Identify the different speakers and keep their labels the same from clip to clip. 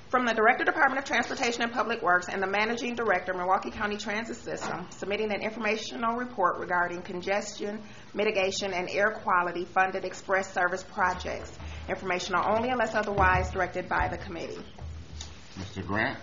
Speaker 1: From the Director, Department of Transportation and Public Works, and the Managing Director, Milwaukee County Transit System, submitting an informational report regarding congestion mitigation and air quality funded express service projects. Informational only unless otherwise directed by the committee.
Speaker 2: Mr. Grant,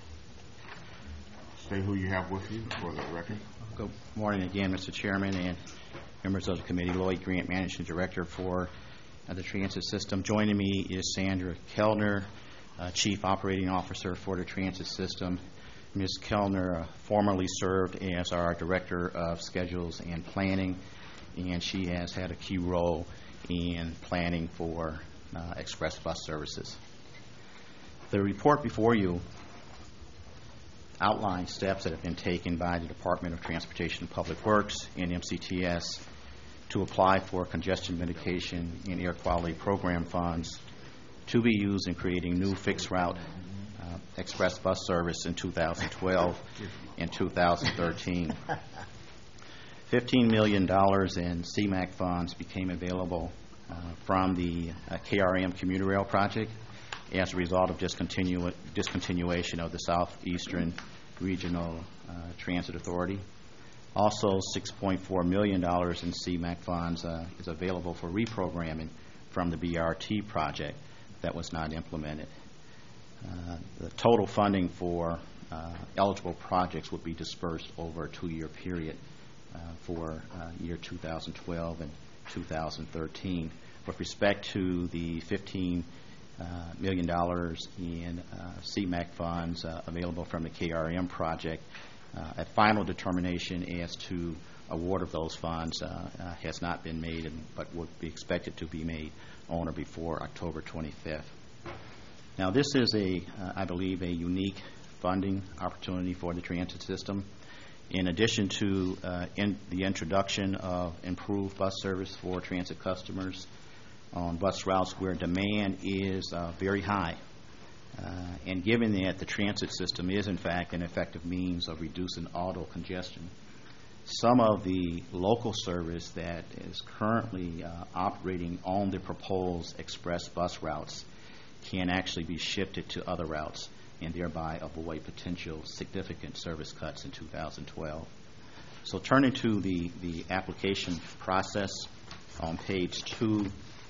Speaker 2: say who you have with you for the record.
Speaker 3: Good morning again, Mr. Chairman and members of the committee. Lloyd Grant, Managing Director for the Transit System. Joining me is Sandra Kellner, Chief Operating Officer for the Transit System. Ms. Kellner formerly served as our Director of Schedules and Planning, and she has had a key role in planning for express bus services. The report before you outlines steps that have been taken by the Department of Transportation and Public Works and MCTS to apply for congestion mitigation and air quality program funds to be used in creating new fixed route express bus service in 2012 and 2013. $15 million in CMAQ funds became available from the KRM Commuter Rail project as a result of discontinuation of the Southeastern Regional Transit Authority. Also, $6.4 million in CMAQ funds is available for reprogramming from the BRT project that was not implemented. The total funding for eligible projects would be dispersed over a 2-year period for year 2012 and 2013. With respect to the $15 million in CMAQ funds available from the KRM project, a final determination as to award of those funds has not been made, but would be expected to be made on or before October 25th. Now, this is I believe, a unique funding opportunity for the transit system. In addition to the introduction of improved bus service for transit customers on bus routes where demand is very high, and given that the transit system is, in fact, an effective means of reducing auto congestion, some of the local service that is currently operating on the proposed express bus routes can actually be shifted to other routes and thereby avoid potential significant service cuts in 2012. So turning to the application process on page 2,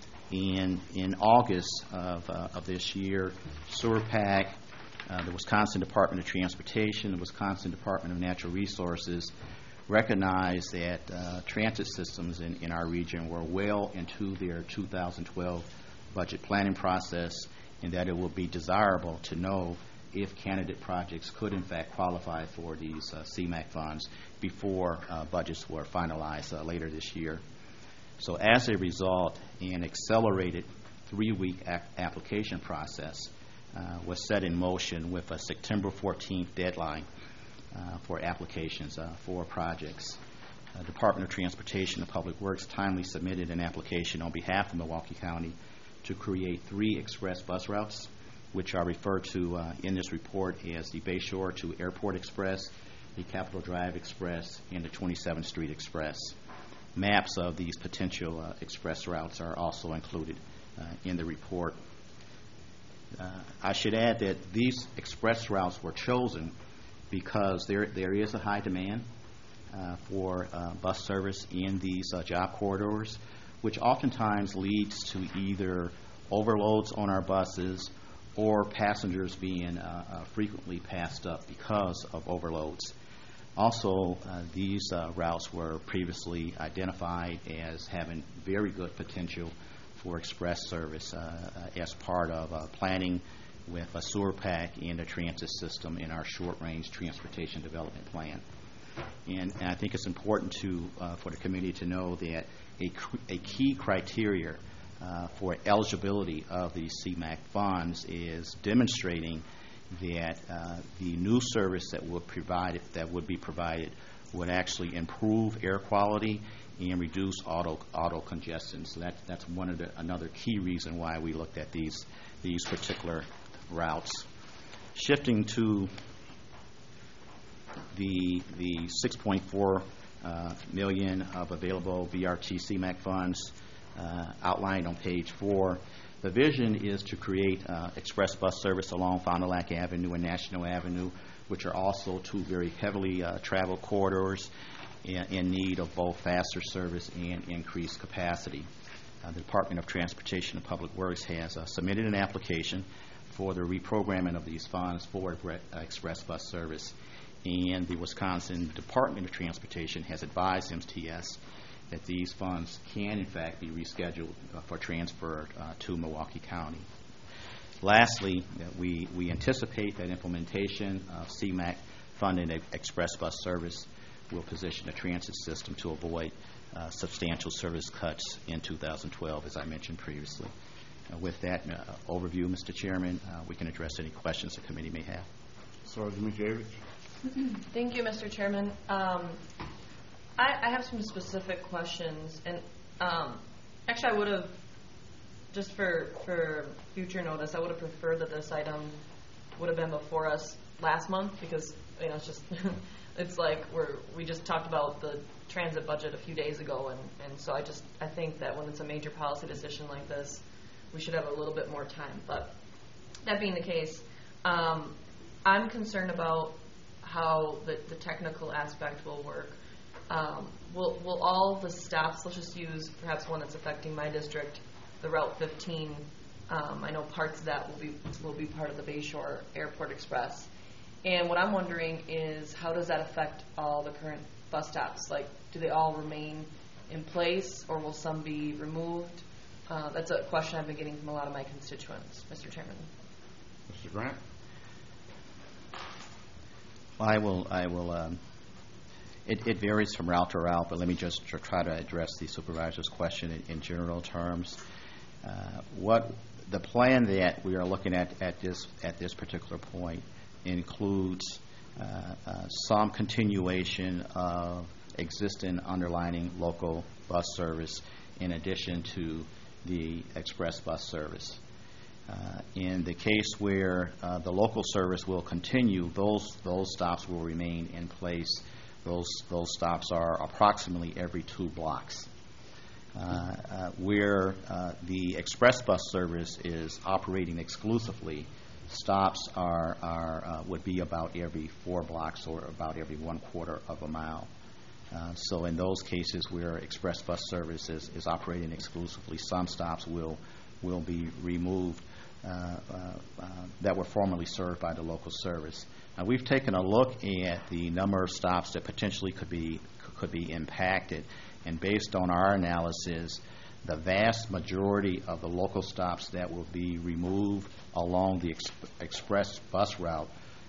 Speaker 3: in August of this year, SEWRPAC, the Wisconsin Department of Transportation, the Wisconsin Department of Natural Resources recognized that transit systems in our region were well into their 2012 budget planning process, and that it would be desirable to know if candidate projects could in fact qualify for these CMAQ funds before budgets were finalized later this year. So as a result, an accelerated 3-week application process was set in motion with a September 14th deadline for applications for projects. The Department of Transportation and Public Works timely submitted an application on behalf of Milwaukee County to create 3 express bus routes, which are referred to in this report as the Bayshore to Airport Express, the Capitol Drive Express, and the 27th Street Express. Maps of these potential express routes are also included in the report. I should add that these express routes were chosen because there is a high demand for bus service in these job corridors, which oftentimes leads to either overloads on our buses or passengers being frequently passed up because of overloads. Also, these routes were previously identified as having very good potential for express service as part of planning with a SEWRPAC and a transit system in our short-range transportation development plan. And I think it's important for the committee to know that a key criteria for eligibility of these CMAQ funds is demonstrating that the new service that would be provided would actually improve air quality and reduce auto congestion. So that's another key reason why we looked at these particular routes. Shifting to the $6.4 million of available BRT CMAQ funds outlined on page 4, The vision is to create express bus service along Fond du Lac Avenue and National Avenue, which are also two very heavily traveled corridors in need of both faster service and increased capacity. The Department of Transportation and Public Works has submitted an application for the reprogramming of these funds for express bus service, and the Wisconsin Department of Transportation has advised MTS that these funds can in fact be rescheduled for transfer to Milwaukee County. Lastly, we anticipate that implementation of CMAQ funded express bus service will position the transit system to avoid substantial service cuts in 2012, as I mentioned previously. With that overview, Mr. Chairman, we can address any questions the committee may have.
Speaker 2: Sergeant Mikiewicz.
Speaker 4: Thank you, Mr. Chairman. I have some specific questions, and actually I would have, just for future notice, I would have preferred that this item would have been before us last month, because it's just it's like we just talked about the transit budget a few days ago, and so I think that when it's a major policy decision like this, we should have a little bit more time. But that being the case, I'm concerned about how the technical aspect will work. Will all the stops, let's just use perhaps one that's affecting my district, the Route 15, I know parts of that will be part of the Bayshore Airport Express. And what I'm wondering is, how does that affect all the current bus stops? Like, do they all remain in place, or will some be removed? That's a question I've been getting from a lot of my constituents, Mr. Chairman.
Speaker 2: Mr. Grant.
Speaker 3: I will. It varies from route to route, but let me just try to address the supervisor's question in general terms. What the plan that we are looking at this particular point includes some continuation of existing underlining local bus service in addition to the express bus service. In the case where the local service will continue, those stops will remain in place. Those stops are approximately every 2 blocks. Where the express bus service is operating exclusively, stops would be about every 4 blocks, or about every 1/4 of a mile. So in those cases where express bus service is operating exclusively, some stops will be removed that were formerly served by the local service. Now, we've taken a look at the number of stops that potentially could be impacted, and based on our analysis, the vast majority of the local stops that will be removed along the express bus route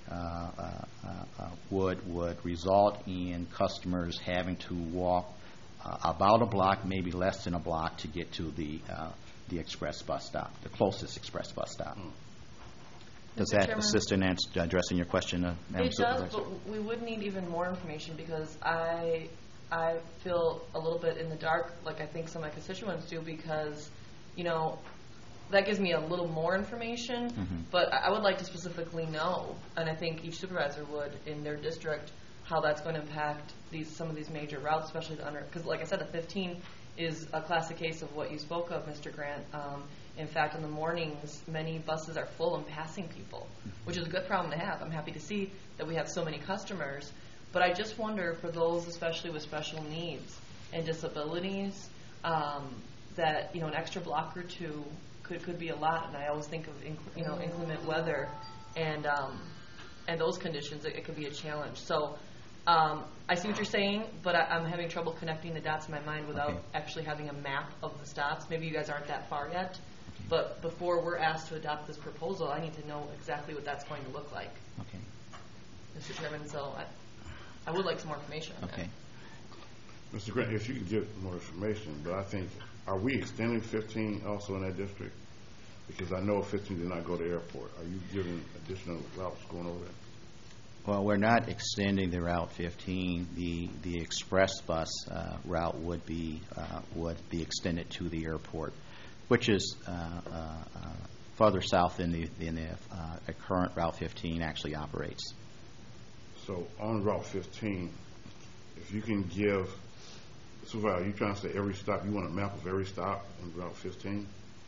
Speaker 3: would result in customers having to walk about a block, maybe less than a block, to get to the express bus stop, the closest express bus stop. Does
Speaker 4: Mr.
Speaker 3: that
Speaker 4: Chairman,
Speaker 3: assist in addressing your question, Madam
Speaker 4: It
Speaker 3: Supervisor?
Speaker 4: does, but we would need even more information, because I feel a little bit in the dark, like I think some of my constituents do, because, that gives me a little more information, but I would like to specifically know, and I think each supervisor would in their district, how that's going to impact some of these major routes, especially because like I said, the 15 is a classic case of what you spoke of, Mr. Grant. In fact, in the mornings, many buses are full and passing people, which is a good problem to have. I'm happy to see that we have so many customers, but I just wonder, for those especially with special needs and disabilities, that an extra block or two could be a lot. And I always think of inclement weather and those conditions. It could be a challenge. So I see what you're saying, but I'm having trouble connecting the dots in my mind without actually having a map of the stops. Maybe you guys aren't that far yet, but before we're asked to adopt this proposal, I need to know exactly what that's going to look like.
Speaker 3: Okay.
Speaker 4: Mr. Chairman, so I would like some more information on
Speaker 3: Okay.
Speaker 4: that.
Speaker 2: Mr. Grant, if you could give more information, but I think, are we extending 15 also in that district? Because I know 15 did not go to the airport. Are you giving additional routes going over there?
Speaker 3: Well, we're not extending the Route 15. The express bus route would be extended to the airport, which is further south than the current Route 15 actually operates.
Speaker 2: So on Route 15, if you can give, Supervisor, are you trying to say every stop, you want a map of every stop on Route 15?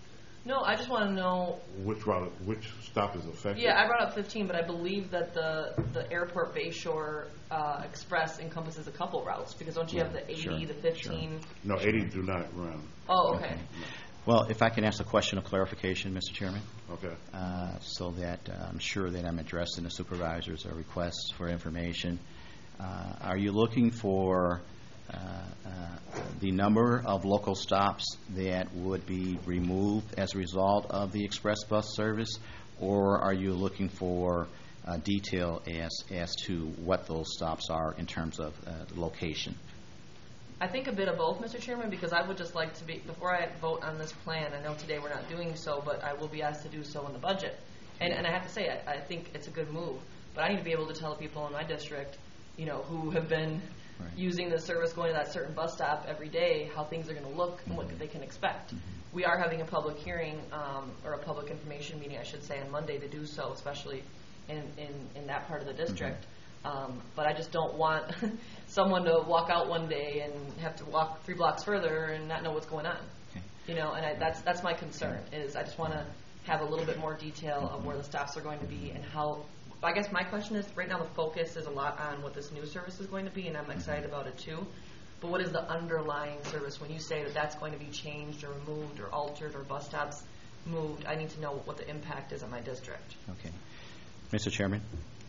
Speaker 4: No, I just want to know.
Speaker 2: Which stop is affected?
Speaker 4: Yeah, I brought up 15, but I believe that the Airport Bayshore Express encompasses a couple routes, because don't you have the 80,
Speaker 3: sure,
Speaker 4: the 15?
Speaker 2: No, 80 do not run.
Speaker 4: Oh, okay.
Speaker 3: Well, if I can ask a question of clarification, Mr. Chairman,
Speaker 2: Okay.
Speaker 3: so that I'm sure that I'm addressing the supervisor's requests for information. Are you looking for the number of local stops that would be removed as a result of the express bus service, or are you looking for detail as to what those stops are in terms of location?
Speaker 4: I think a bit of both, Mr. Chairman, because I would just like to be, before I vote on this plan, I know today we're not doing so, but I will be asked to do so in the budget. And I have to say, I think it's a good move, but I need to be able to tell people in my district, you know, who have been using the service, going to that certain bus stop every day, how things are going to look and what they can expect. We are having a public hearing, or a public information meeting, I should say, on Monday to do so, especially in that part of the district. But I just don't want someone to walk out one day and have to walk 3 blocks further and not know what's going on.
Speaker 3: Okay.
Speaker 4: You know, and that's my concern, is I just want to have a little bit more detail of where the stops are going to be and how. I guess my question is, right now the focus is a lot on what this new service is going to be, and I'm excited about it too. But what is the underlying service? When you say that that's going to be changed or removed or altered or bus stops moved, I need to know what the impact is on my district.
Speaker 3: Okay. Mr. Chairman,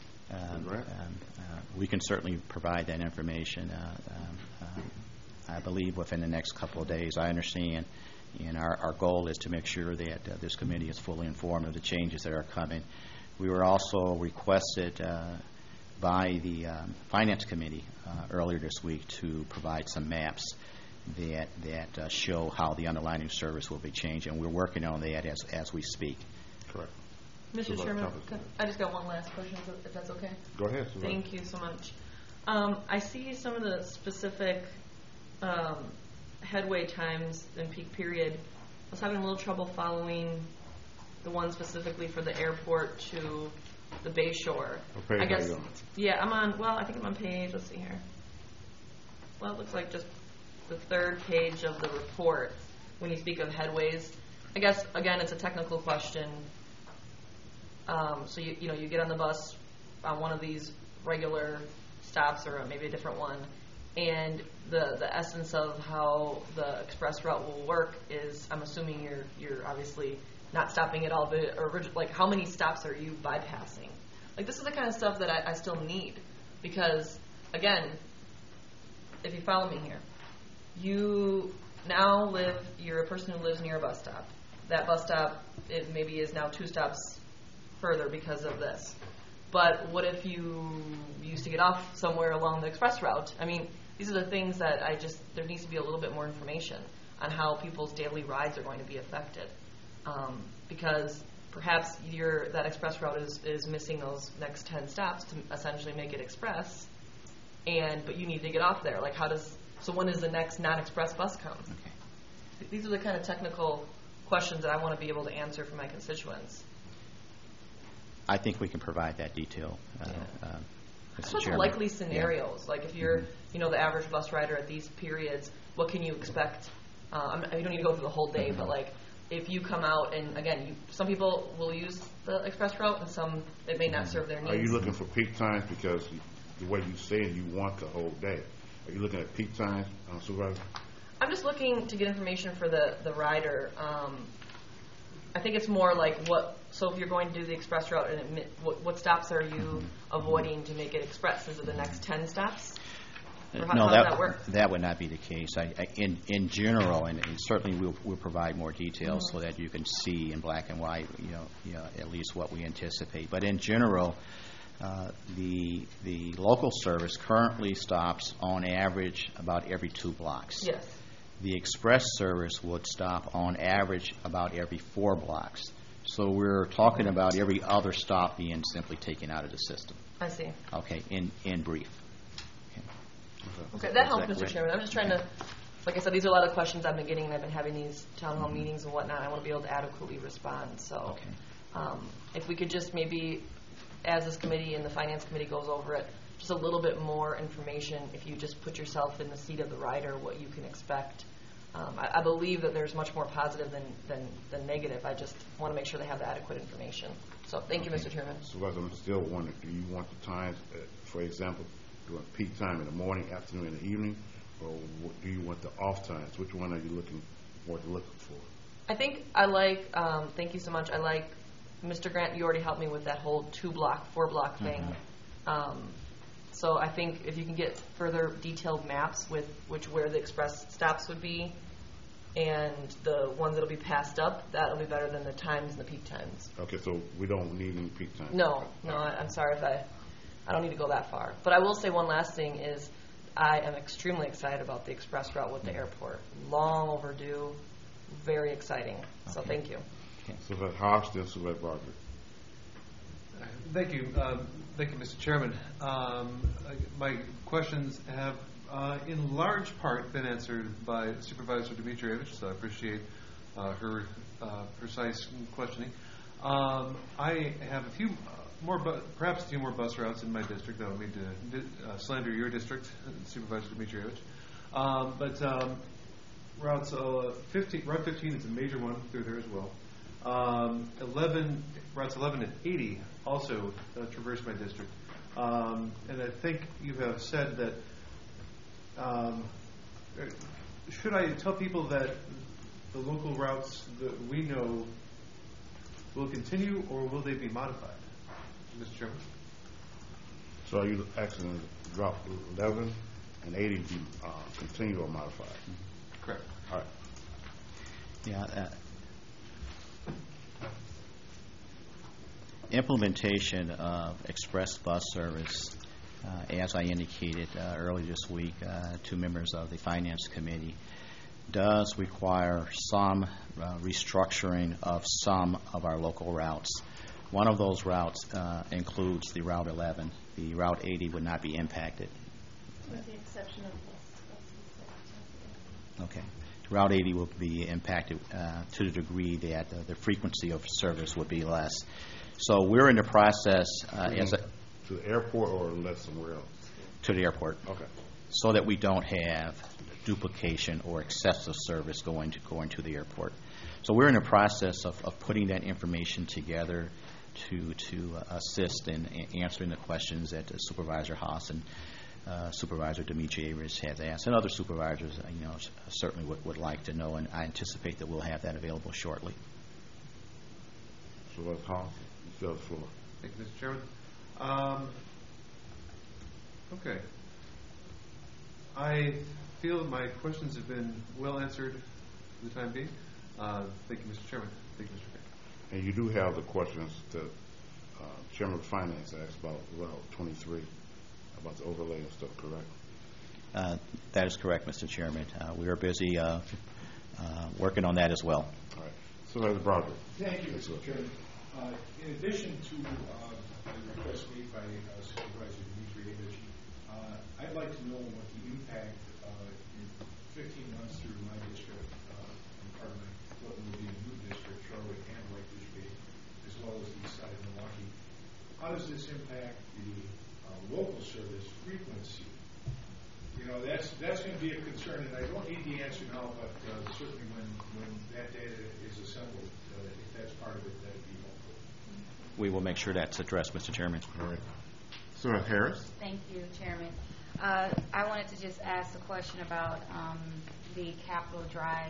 Speaker 3: we can certainly provide that information. I believe within the next couple of days. I understand, and our goal is to make sure that this committee is fully informed of the changes that are coming. We were also requested by the Finance Committee earlier this week to provide some maps that show how the underlying service will be changed, and we're working on that as we speak.
Speaker 2: Correct.
Speaker 4: Mr. Chairman, I just got one last question, if that's okay.
Speaker 2: Go ahead.
Speaker 4: Thank you so much. I see some of the specific headway times in peak period. I was having a little trouble following the one specifically for the airport to the Bayshore.
Speaker 2: What page
Speaker 4: I guess.
Speaker 2: are you on?
Speaker 4: Yeah, I'm on. Well, I think I'm on page. Let's see here. Well, it looks like just the 3rd page of the report. When you speak of headways, I guess again it's a technical question. So you get on the bus on one of these regular stops or maybe a different one, and the essence of how the express route will work is, I'm assuming you're obviously not stopping at all the like how many stops are you bypassing? Like this is the kind of stuff that I still need, because again, if you follow me here, you're a person who lives near a bus stop. That bus stop, it maybe is now 2 stops further because of this. But what if you used to get off somewhere along the express route? I mean, these are the things that there needs to be a little bit more information on how people's daily rides are going to be affected. Because perhaps that express route is missing those next 10 stops to essentially make it express, but you need to get off there. Like so when does the next non-express bus come? Okay. These are the kind of technical questions that I want to be able to answer for my constituents.
Speaker 3: I think we can provide that detail, Mr.
Speaker 4: What's
Speaker 3: Chairman.
Speaker 4: likely scenarios? Like if you're, the average bus rider at these periods, what can you expect? You don't need to go through the whole day, but like if you come out and again, some people will use the express route and some it may not serve their needs.
Speaker 2: Are you looking for peak times because the way you say it, you want the whole day? Are you looking at peak times, Supervisor?
Speaker 4: I'm just looking to get information for the rider. I think it's more like so if you're going to do the express route, and what stops are you avoiding to make it express? Is it the next 10 stops? Or how does that work?
Speaker 3: That would not be the case. In general, and certainly we'll provide more details so that you can see in black and white, at least what we anticipate. But in general, the local service currently stops on average about every 2 blocks.
Speaker 4: Yes.
Speaker 3: The express service would stop on average about every 4 blocks. So we're talking about every other stop being simply taken out of the system.
Speaker 4: I see.
Speaker 3: Okay, in brief.
Speaker 4: Okay, that helps, Mr. Chairman. I'm just trying to, like I said, these are a lot of questions I've been getting, and I've been having these town hall meetings and whatnot. I want to be able to adequately respond. So if we could just maybe, as this committee and the Finance Committee goes over it, just a little bit more information, if you just put yourself in the seat of the rider, what you can expect I believe that there's much more positive than negative. I just want to make sure they have the adequate information. So thank you, Mr. Chairman.
Speaker 2: So I'm still wondering, do you want the times, for example, during peak time in the morning, afternoon, and the evening, or do you want the off times? Which one are you looking for?
Speaker 4: I think I like, thank you so much, I like, Mr. Grant, you already helped me with that whole 4-block thing. So I think if you can get further detailed maps with where the express stops would be and the ones that will be passed up, that'll be better than the times and the peak times.
Speaker 2: Okay, so we don't need any peak times?
Speaker 4: No, I'm sorry if I don't need to go that far. But I will say one last thing is I am extremely excited about the express route with the airport. Long overdue, very exciting. So thank you.
Speaker 2: So that's Haas, then Supervisor Broderick.
Speaker 5: Thank you. Thank you, Mr. Chairman. My questions have, in large part, been answered by Supervisor Dimitrievich, so I appreciate her precise questioning. I have a few more, perhaps a few more bus routes in my district. I don't mean to slander your district, Supervisor Dimitrievich. But Route 15 is a major one through there as well. Routes 11 and 80 also traverse my district. And I think you have said that, should I tell people that the local routes that we know will continue, or will they be modified, Mr. Chairman?
Speaker 2: So are you asking Route 11 and 80 be continue or modified?
Speaker 5: Correct.
Speaker 2: All right.
Speaker 3: Yeah. Implementation of express bus service, as I indicated earlier this week to members of the Finance Committee, does require some restructuring of some of our local routes. One of those routes includes the Route 11. The Route 80 would not be impacted.
Speaker 6: With the exception of this.
Speaker 3: Okay. Route 80 will be impacted to the degree that the frequency of service would be less. So we're in the process
Speaker 2: to the airport or less somewhere else?
Speaker 3: To the airport.
Speaker 2: Okay.
Speaker 3: So that we don't have duplication or excessive service going to the airport. So we're in the process of putting that information together to assist in answering the questions that Supervisor Haas and Supervisor Dimitrievich has asked, and other supervisors, certainly would like to know, and I anticipate that we'll have that available shortly.
Speaker 2: Supervisor Haas, you still have the floor.
Speaker 5: Thank you, Mr. Chairman. Okay. I feel that my questions have been well answered for the time being. Thank you, Mr. Chairman. Thank you, Mr. Chairman.
Speaker 2: And you do have the questions that Chairman of Finance asked about Route 23, about the overlay and stuff, correct?
Speaker 3: That is correct, Mr. Chairman. We are busy working on that as well.
Speaker 2: All right. Supervisor Broderick.
Speaker 7: Thank you, Mr. Chairman. In addition to the request made by Supervisor Dimitrievich, I'd like to know what the impact in 15 months through my district, what will be a new district, Charlotte and White District, as well as the east side of Milwaukee. How does this impact the local service frequency? That's going to be a concern, and I don't need the answer now, but certainly when that data is assembled, if that's part of it, that would be helpful.
Speaker 3: We will make sure that's addressed, Mr. Chairman.
Speaker 2: All right. Supervisor Harris.
Speaker 6: Thank you, Chairman. I wanted to just ask a question about the Capitol Drive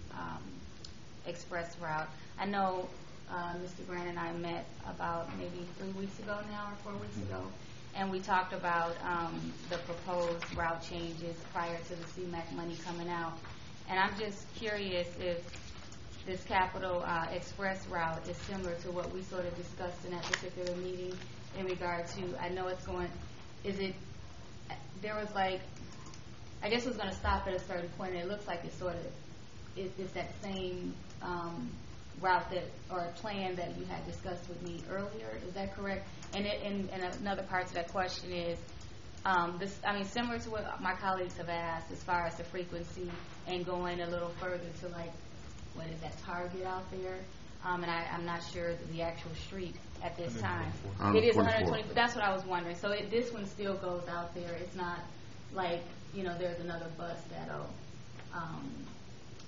Speaker 6: express route. I know Mr. Grant and I met about maybe 3 weeks ago now, or 4 weeks ago, and we talked about the proposed route changes prior to the CMAQ money coming out. And I'm just curious if this Capitol Express route is similar to what we sort of discussed in that particular meeting in regard to, I know it's going, there was like, I guess it was going to stop at a certain point, and it looks like it's sort of, it's that same route that, or plan that you had discussed with me earlier. Is that correct? And another part to that question is, similar to what my colleagues have asked as far as the frequency and going a little further to like, what is that, Target out there? And I'm not sure the actual street at this time. It is 120. That's what I was wondering. So this one still goes out there. It's not like, there's another bus that'll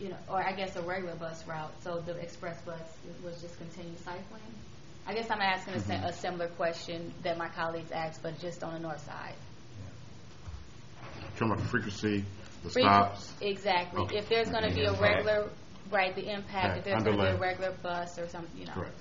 Speaker 6: or I guess a regular bus route, so the express bus was just continue cycling? I guess I'm asking a similar question that my colleagues asked, but just on the north side.
Speaker 2: Talking about the frequency, the stops.
Speaker 6: Exactly.
Speaker 2: Okay.
Speaker 6: If there's going to be a regular, right, the impact, if there's going to be a regular bus or something,
Speaker 2: Correct.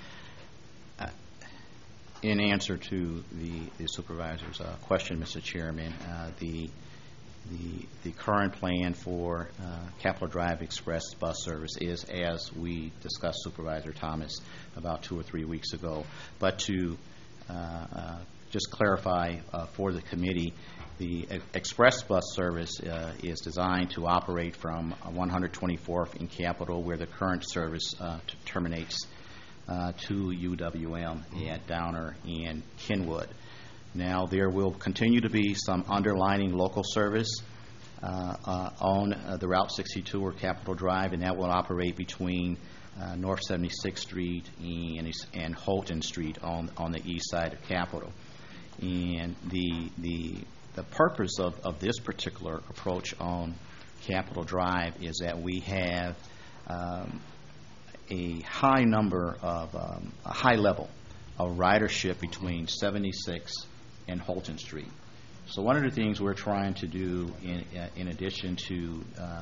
Speaker 3: In answer to the supervisor's question, Mr. Chairman, the current plan for Capitol Drive Express bus service is, as we discussed, Supervisor Thomas, about 2 or 3 weeks ago. But to just clarify for the committee, the express bus service is designed to operate from 124th in Capitol, where the current service terminates, to UWM at Downer and Kenwood. Now, there will continue to be some underlining local service on the Route 62 or Capitol Drive, and that will operate between North 76th Street and Holton Street on the east side of Capitol. And the purpose of this particular approach on Capitol Drive is that we have a high level of ridership between 76 and Holton Street. So one of the things we're trying to do, in addition to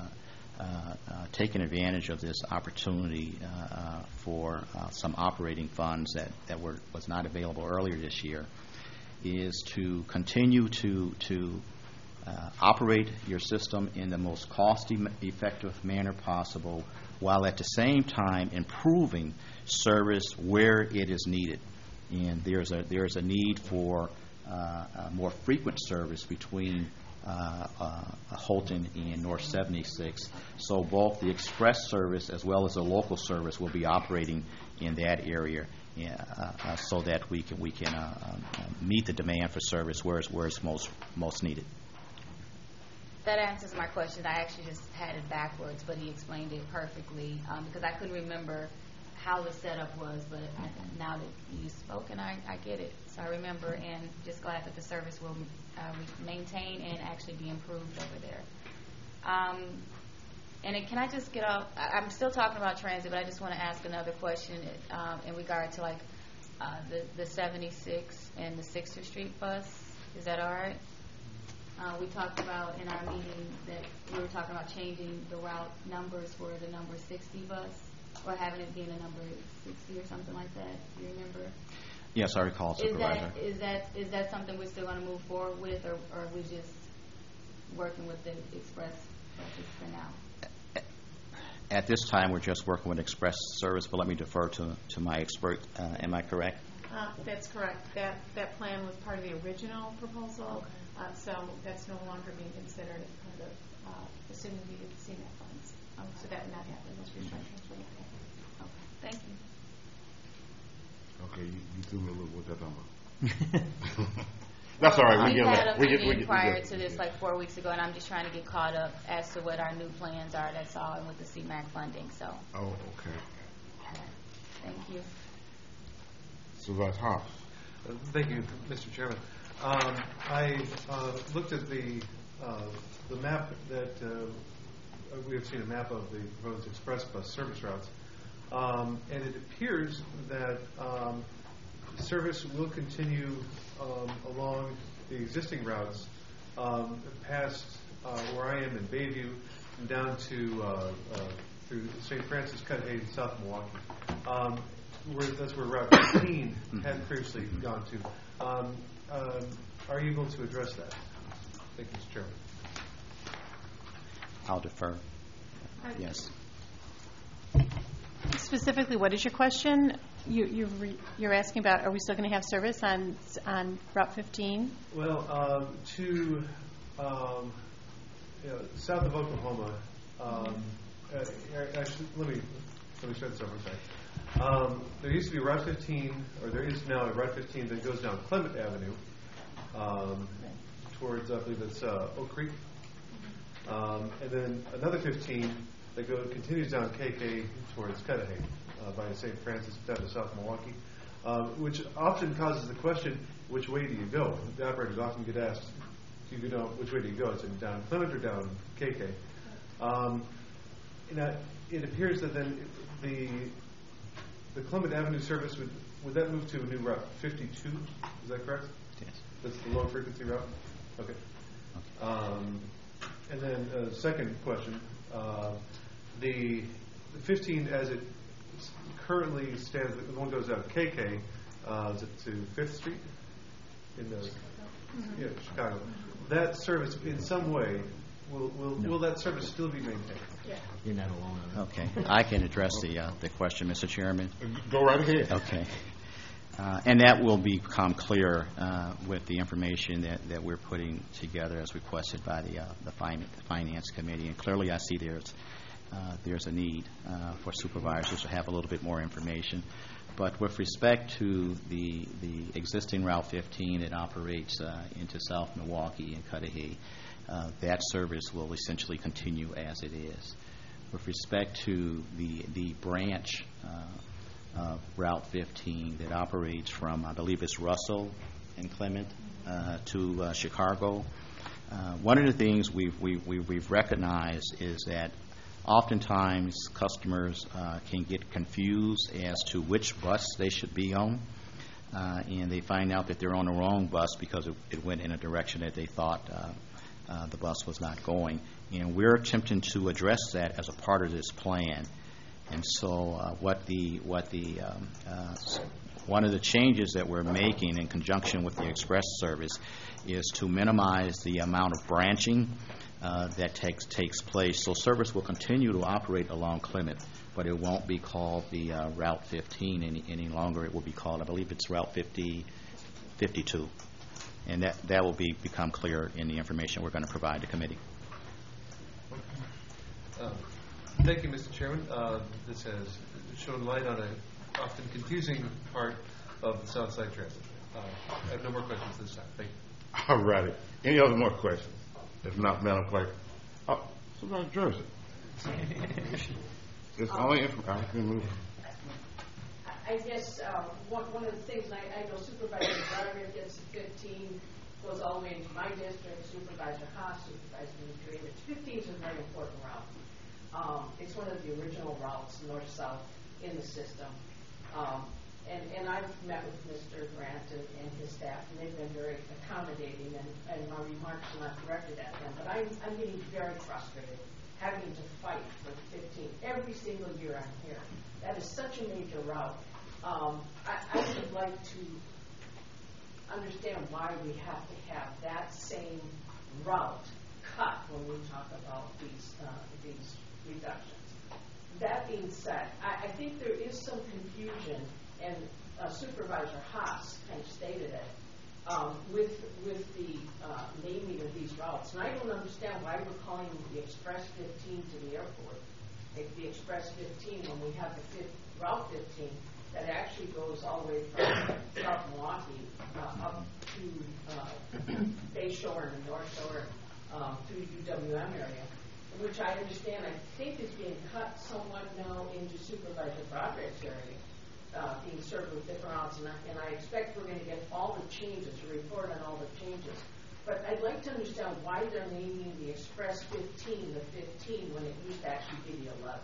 Speaker 3: taking advantage of this opportunity for some operating funds that was not available earlier this year, is to continue to operate your system in the most cost-effective manner possible, while at the same time improving service where it is needed. And there's a need for more frequent service between Holton and North 76. So both the express service as well as the local service will be operating in that area, so that we can meet the demand for service where it's most needed.
Speaker 6: That answers my question. I actually just had it backwards, but he explained it perfectly, because I couldn't remember how the setup was, but now that you spoke, and I get it. So I remember, and just glad that the service will maintain and actually be improved over there. And can I just get off? I'm still talking about transit, but I just want to ask another question in regard to like the 76 and the 6th Street bus. Is that all right? We talked about in our meeting that we were talking about changing the route numbers for the number 60 bus, or having it being a number 60 or something like that. Do you remember?
Speaker 3: Yes, I recall, Supervisor.
Speaker 6: Is that something we're still going to move forward with, or are we just working with the express buses for now?
Speaker 3: At this time, we're just working with express service, but let me defer to my expert. Am I correct?
Speaker 8: That's correct. That plan was part of the original proposal, so that's no longer being considered as part of assuming we get the CMAQ funds. So that would not happen. Those restructurings will not happen.
Speaker 6: Okay. Thank you.
Speaker 2: Okay, you threw me a little with that number. That's all right.
Speaker 6: We had a meeting prior to this, like 4 weeks ago, and I'm just trying to get caught up as to what our new plans are. That's all, and with the CMAQ funding. So.
Speaker 2: Oh, okay.
Speaker 6: Thank you.
Speaker 2: Supervisor Hobbs.
Speaker 5: Thank you, Mr. Chairman. I looked at the map that we have seen a map of the proposed express bus service routes, and it appears that service will continue along the existing routes past where I am in Bayview and down to through St. Francis, Cudahy, and South Milwaukee. That's where Route 15 had previously gone to. Are you able to address that? Thank you, Mr. Chairman.
Speaker 3: I'll defer. Yes.
Speaker 8: Specifically, what is your question? You're asking about, are we still going to have service on Route 15?
Speaker 5: Well, to south of Oklahoma. Actually, let me start this over. There used to be Route 15, or there is now a Route 15 that goes down Clement Avenue towards, I believe it's Oak Creek, and then another 15 that continues down KK towards Cudahy by St. Francis down to South Milwaukee, which often causes the question, which way do you go? The operators often get asked, which way do you go? Is it down Clement or down KK? It appears that then the Clement Avenue service would that move to a new route 52? Is that correct?
Speaker 3: Yes.
Speaker 5: That's the low frequency route. Okay. And then second question, the 15 as it currently stands, the one goes out of KK, is it to 5th Street in the Chicago? That service, in some way, will that service still be maintained?
Speaker 8: Yeah.
Speaker 9: You're not alone on that.
Speaker 3: Okay. I can address the question, Mr. Chairman.
Speaker 2: Go right ahead.
Speaker 3: Okay. And that will become clear with the information that we're putting together as requested by the Finance Committee. And clearly I see there's a need for supervisors to have a little bit more information. But with respect to the existing Route 15 that operates into South Milwaukee and Cudahy, that service will essentially continue as it is. With respect to the branch Route 15 that operates from, I believe it's Russell and Clement to Chicago, one of the things we've recognized is that oftentimes customers can get confused as to which bus they should be on, and they find out that they're on the wrong bus because it went in a direction that they thought the bus was not going. And we're attempting to address that as a part of this plan. And so one of the changes that we're making in conjunction with the express service is to minimize the amount of branching that takes place. So service will continue to operate along Clement, but it won't be called the Route 15 any longer. It will be called, I believe it's Route 52. And that will become clear in the information we're going to provide the committee.
Speaker 5: Thank you, Mr. Chairman. This has shown light on an often confusing part of the Southside Transit. I have no more questions this time. Thank you.
Speaker 2: All righty. Any other more questions? If not, Madam Clerk. Oh, somebody Jersey. It's only I can move.
Speaker 10: I guess one of the things, and I know Supervisor Broderick gets 15, goes all the way into my district, Supervisor Haas, Supervisor Demetrievich. 15 is a very important route. It's one of the original routes, north-south, in the system. And I've met with Mr. Grant and his staff, and they've been very accommodating, and my remarks are not directed at them. But I'm getting very frustrated having to fight for 15 every single year I'm here. That is such a major route. I would like to understand why we have to have that same route cut when we talk about these reductions. That being said, I think there is some confusion, and Supervisor Haas kind of stated it, with the naming of these routes. And I don't understand why we're calling the Express 15 to the airport, the Express 15, when we have the Route 15 that actually goes all the way from South Milwaukee up to Bay Shore and North Shore through the UWM area, which I understand, I think is being cut somewhat now into Supervisor Broderick's area, being served with different routes, and I expect we're going to get all the changes, a report on all the changes. But I'd like to understand why they're naming the Express 15 the 15 when it used to actually be the 11.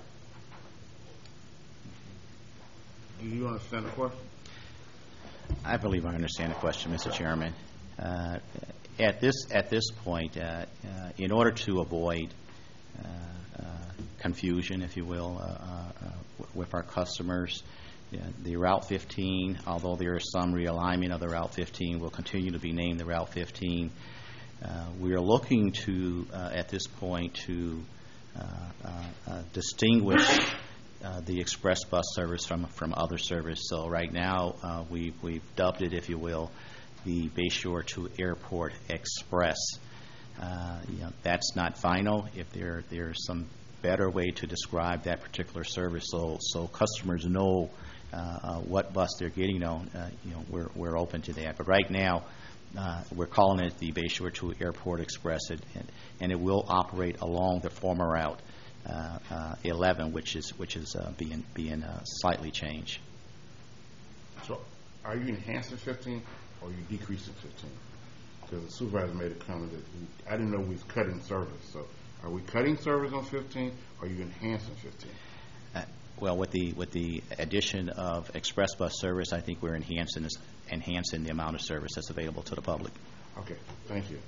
Speaker 2: Do you understand the question?
Speaker 3: I believe I understand the question, Mr. Chairman. At this point, in order to avoid confusion, if you will, with our customers, the Route 15, although there is some realignment of the Route 15, will continue to be named the Route 15. We are looking to, at this point, to distinguish the express bus service from other service. So right now, we've dubbed it, if you will, the Bayshore to Airport Express. That's not final. If there's some better way to describe that particular service, so customers know what bus they're getting on, we're open to that. But right now, we're calling it the Bayshore to Airport Express, and it will operate along the former Route 11, which is being slightly changed.
Speaker 2: So, are you enhancing 15 or are you decreasing 15? Because the supervisor made a comment that I didn't know we was cutting service. So, Are we cutting service on 15, or are you enhancing 15?
Speaker 3: Well, with the addition of express bus service, I think we're enhancing the amount of service that's available to the public.
Speaker 2: Okay, thank you.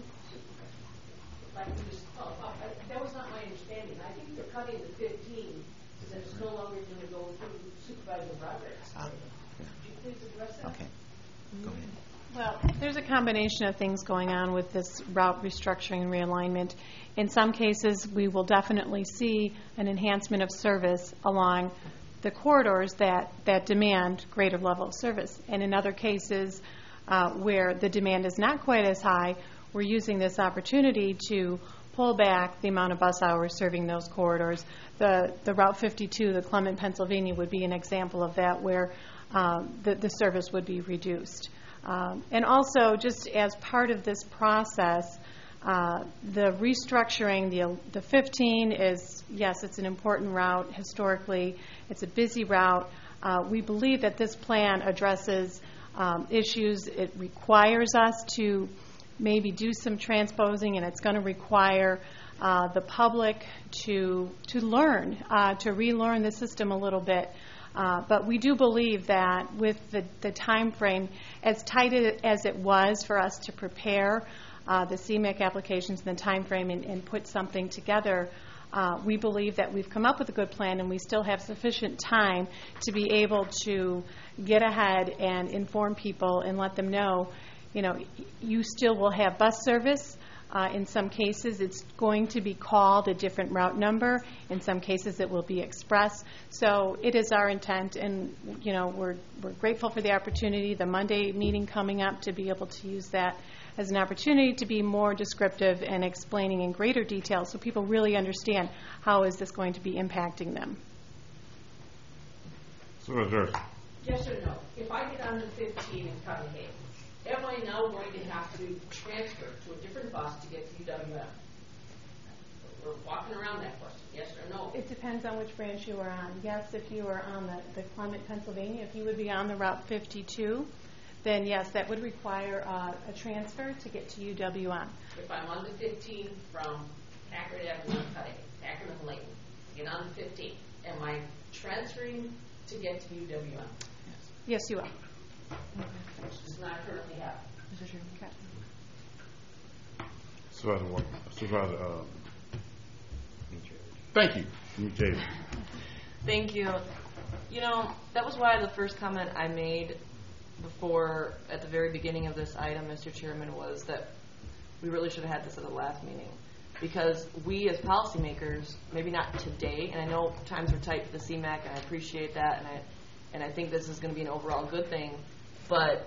Speaker 10: If I could just follow up, that was not my understanding. I think they're cutting the 15, so that it's no longer going to go through Supervisor Roderick's. Could you please address that?
Speaker 3: Okay. Go ahead.
Speaker 8: Well, there's a combination of things going on with this route restructuring and realignment. In some cases, we will definitely see an enhancement of service along the corridors that demand greater level of service. And in other cases where the demand is not quite as high, we're using this opportunity to pull back the amount of bus hours serving those corridors. The Route 52, the Clement, Pennsylvania, would be an example of that, where the service would be reduced. And also, just as part of this process, the restructuring, the 15 is, yes, it's an important route historically. It's a busy route. We believe that this plan addresses issues. It requires us to maybe do some transposing, and it's going to require the public to learn, to relearn the system a little bit. But we do believe that with the time frame, as tight as it was for us to prepare the CMAQ applications and the time frame and put something together, we believe that we've come up with a good plan, and we still have sufficient time to be able to get ahead and inform people and let them know, you still will have bus service. In some cases, it's going to be called a different route number. In some cases, it will be express. So it is our intent, and we're grateful for the opportunity, the Monday meeting coming up, to be able to use that as an opportunity to be more descriptive and explaining in greater detail so people really understand how is this going to be impacting them.
Speaker 10: Yes or no? If I get on the 15 in Cudahy, am I now going to have to transfer to a different bus to get to UWM? We're walking around that question. Yes or no?
Speaker 8: It depends on which branch you are on. Yes, if you are on the Clement, Pennsylvania, if you would be on the Route 52, then yes, that would require a transfer to get to UWM.
Speaker 10: If I'm on the 15 from Packard Avenue to Cudahy, Packard and Layton, get on the 15, am I transferring to get to UWM?
Speaker 8: Yes, you are.
Speaker 10: Which does not currently happen.
Speaker 2: Supervisor, thank you. James.
Speaker 4: Thank you. That was why the first comment I made before, at the very beginning of this item, Mr. Chairman, was that we really should have had this at the last meeting. Because we as policymakers, maybe not today, and I know times are tight for the CMAQ, and I appreciate that, and I think this is going to be an overall good thing, but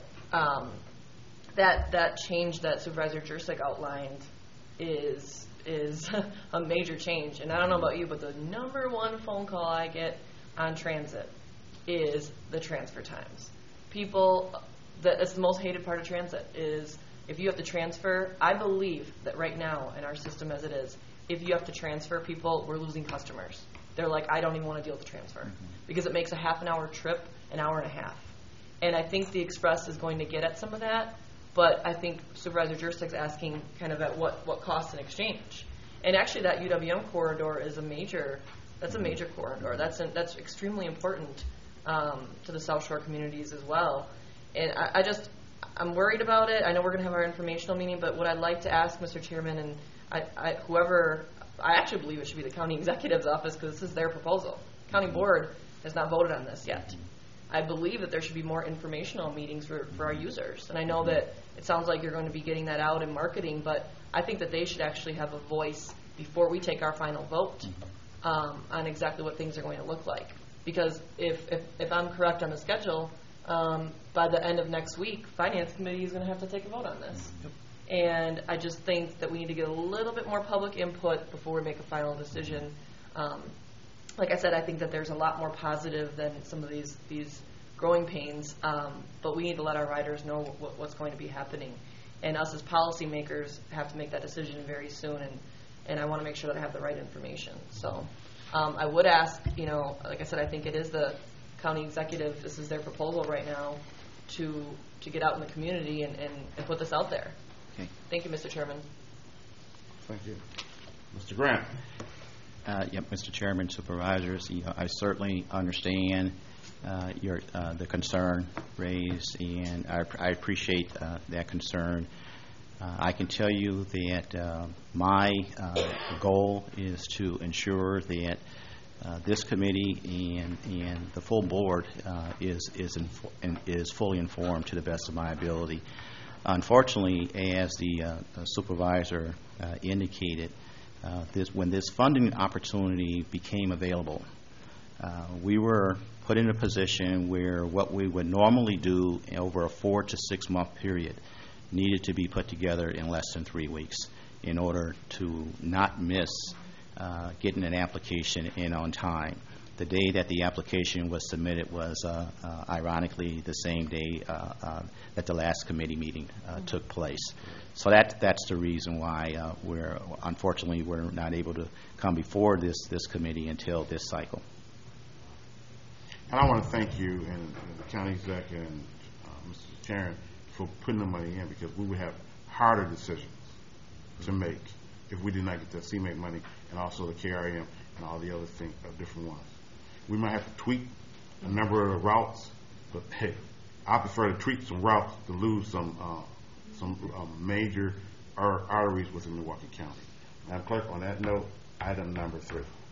Speaker 4: that change that Supervisor Jurczyk outlined is a major change. And I don't know about you, but the number one phone call I get on transit is the transfer times. It's the most hated part of transit is if you have to transfer. I believe that right now in our system as it is, if you have to transfer people, we're losing customers. They're like, I don't even want to deal with the transfer because it makes a half an hour trip an hour and a half. And I think the Express is going to get at some of that, but I think Supervisor Jurczyk's asking kind of at what cost in exchange. And actually that UWM corridor is a major corridor. That's extremely important to the South Shore communities as well. And I'm worried about it. I know we're going to have our informational meeting, but what I'd like to ask Mr. Chairman and I actually believe it should be the county executive's office because this is their proposal. County board has not voted on this yet. I believe that there should be more informational meetings for our users. And I know that it sounds like you're going to be getting that out in marketing, but I think that they should actually have a voice before we take our final vote on exactly what things are going to look like. Because if I'm correct on the schedule, by the end of next week, Finance Committee is going to have to take a vote on this. And I just think that we need to get a little bit more public input before we make a final decision. Like I said, I think that there's a lot more positive than some of these growing pains, but we need to let our riders know what's going to be happening. And us as policymakers have to make that decision very soon, and I want to make sure that I have the right information. So I would ask, like I said, I think it is the county executive, this is their proposal right now, to get out in the community and put this out there.
Speaker 3: Okay.
Speaker 4: Thank you, Mr. Chairman.
Speaker 2: Thank you. Mr. Grant.
Speaker 3: Mr. Chairman, Supervisors, I certainly understand the concern raised, and I appreciate that concern. I can tell you that my goal is to ensure that this committee and the full board is fully informed to the best of my ability. Unfortunately, as the supervisor indicated, when this funding opportunity became available, we were put in a position where what we would normally do over a 4 to 6 month period needed to be put together in less than 3 weeks in order to not miss getting an application in on time. The day that the application was submitted was ironically the same day that the last committee meeting took place. So that's the reason why unfortunately we're not able to come before this committee until this cycle.
Speaker 2: And I want to thank you and the county exec and Mr. Chairman for putting the money in, because we would have harder decisions to make if we did not get the CMAQ money and also the KRM and all the other things, different ones. We might have to tweak a number of routes, but hey, I prefer to tweak some routes to lose some major arteries within Milwaukee County. Madam Clerk, on that note, item number 3.